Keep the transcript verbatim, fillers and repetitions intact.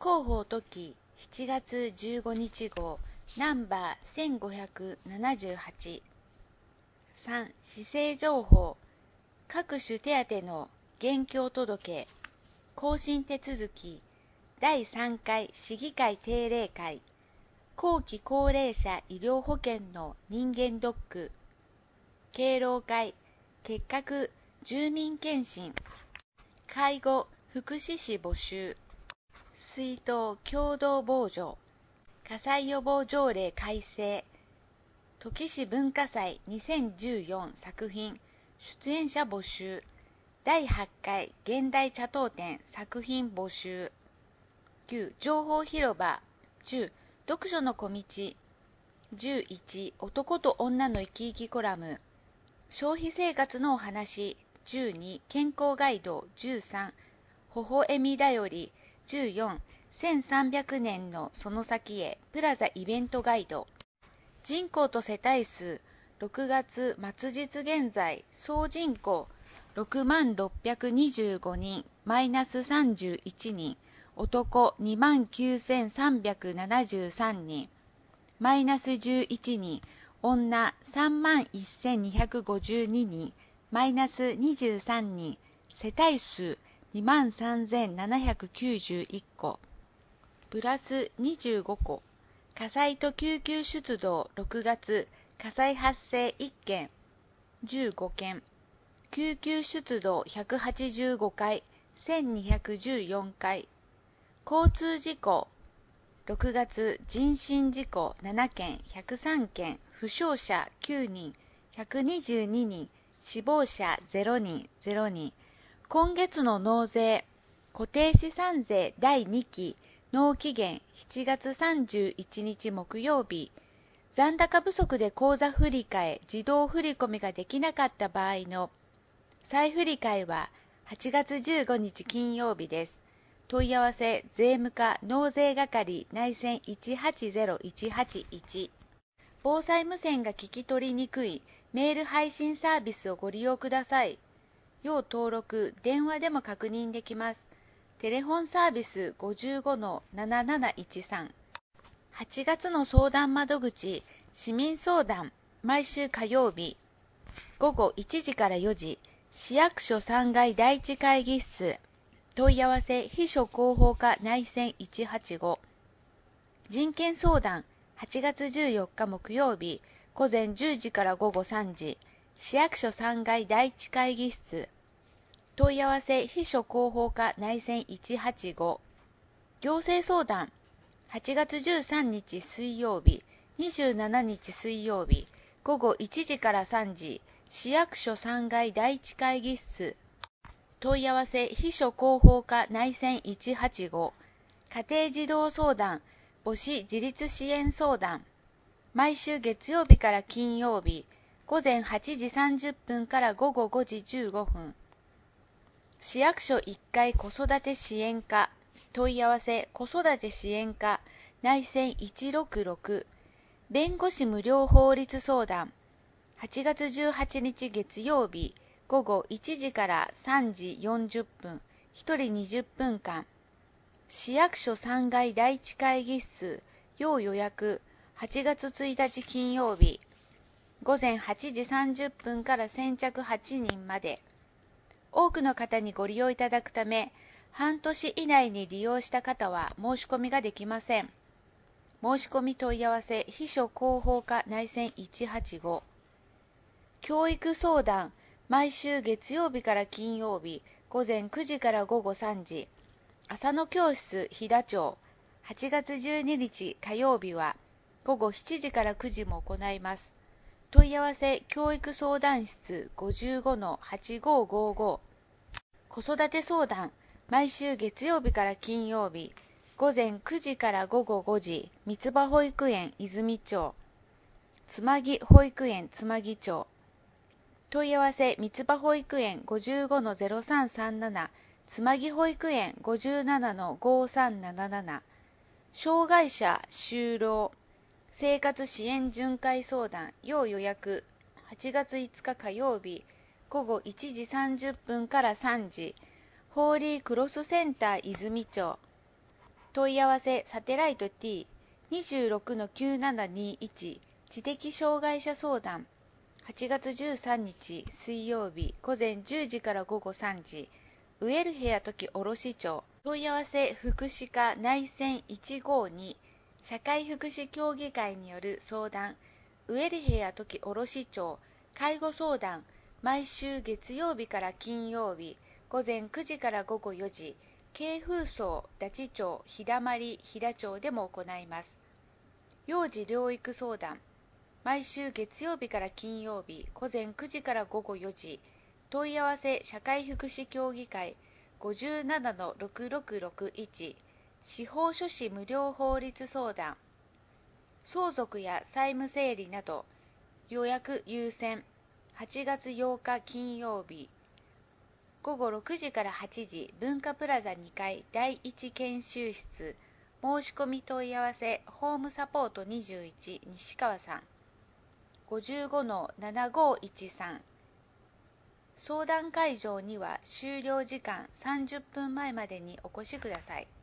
広報時しちがつじゅうごにち号ナンバーせんごひゃくななじゅうはち。さん. 市政情報各種手当の現況届更新手続きだいさんかい市議会定例会後期高齢者医療保険の人間ドック敬老会結核住民検診介護福祉士募集水筒共同防除火災予防条例改正土岐市文化祭にせんじゅうよん作品出演者募集だいはちかい現代茶刀展作品募集きゅう情報広場じゅう読書の小道じゅういち男と女の生き生きコラム消費生活のお話じゅうに健康ガイドじゅうさん微笑みだよりじゅうよんせんさんびゃくねんのその先へプラザイベントガイド人口と世帯数ろくがつ末日現在総人口ろくまんろっぴゃくにじゅうごにんマイナスさんじゅういちにん男にまんきゅうせんさんびゃくななじゅうさんにんマイナスじゅういちにん女さんまんせんにひゃくごじゅうににんマイナスにじゅうさんにん世帯数にまんさんぜんななひゃくきゅうじゅういっこプラスにじゅうごこ火災と救急出動ろくがつ火災発生いっけんじゅうごけん救急出動ひゃくはちじゅうごかいせんにひゃくじゅうよんかい交通事故ろくがつ人身事故ななけんひゃくさんけん負傷者きゅうにんひゃくにじゅうににん死亡者ゼロにんゼロにん今月の納税固定資産税だいにき納期限しちがつさんじゅういちにち木曜日残高不足で口座振替自動振込ができなかった場合の再振替ははちがつじゅうごにち金曜日です。問い合わせ税務課納税係内線いちはちゼロいちはちいち防災無線が聞き取りにくいメール配信サービスをご利用ください。要登録電話でも確認できます。テレフォンサービス ごじゅうごのなななないちさん はちがつの相談窓口市民相談毎週火曜日ごごいちじからよじ市役所さんがいだいいち会議室問い合わせ秘書広報課内線いちはちご人権相談はちがつじゅうよっか木曜日午前じゅうじからごごさんじ市役所さんがいだいいち会議室問い合わせ秘書広報課内線いちはちご行政相談はちがつじゅうさんにち水曜日にじゅうしちにち水曜日ごごいちじからさんじ市役所さんがいだいいち会議室問い合わせ秘書広報課内線いちはちご家庭児童相談母子自立支援相談毎週月曜日から金曜日午前はちじさんじゅっぷんからごごごじじゅうごふん市役所いっかい子育て支援課問い合わせ子育て支援課内線いちろくろく弁護士無料法律相談はちがつじゅうはちにち月曜日ごごいちじからさんじよんじゅっぷんひとりにじゅっぷんかん市役所さんがいだいいち会議室要予約はちがつついたち金曜日午前はちじさんじゅっぷんから先着はちにんまで多くの方にご利用いただくため半年以内に利用した方は申し込みができません。申し込み問い合わせ秘書広報課内線いちはちご教育相談毎週月曜日から金曜日午前くじからごごさんじ浅野教室飛騨町はちがつじゅうににち火曜日はごごしちじからくじも行います。問い合わせ教育相談室 ごじゅうごのはちごごご子育て相談毎週月曜日から金曜日午前くじからごごごじ三つ葉保育園泉町つまぎ保育園つまぎ町問い合わせ三つ葉保育園 ごじゅうごのゼロさんさんななつまぎ保育園 ごじゅうななのごさんなななな障害者就労生活支援巡回相談要予約はちがついつか火曜日ごごいちじさんじゅっぷんからさんじホーリークロスセンター泉町問い合わせサテライト ティーにじゅうろくのきゅうななにいち 知的障害者相談はちがつじゅうさんにち水曜日午前じゅうじから午後さんじウエルヘア時卸町問い合わせ福祉課内線いちごに社会福祉協議会による相談ウエルヘア時卸町介護相談毎週月曜日から金曜日午前くじから午後よじ京風荘立ち町日だまり飛騨町でも行います。幼児療育相談毎週月曜日から金曜日午前くじから午後よじ問い合わせ社会福祉協議会 ごじゅうななのろくろくろくいち 司法書士無料法律相談相続や債務整理など予約優先はちがつようか金曜日ごごろくじからはちじ文化プラザにかいだいいち研修室申し込み問い合わせホームサポートにじゅういち西川さん ごじゅうごのななごいちさん 相談会場には終了時間さんじゅっぷんまえまでにお越しください。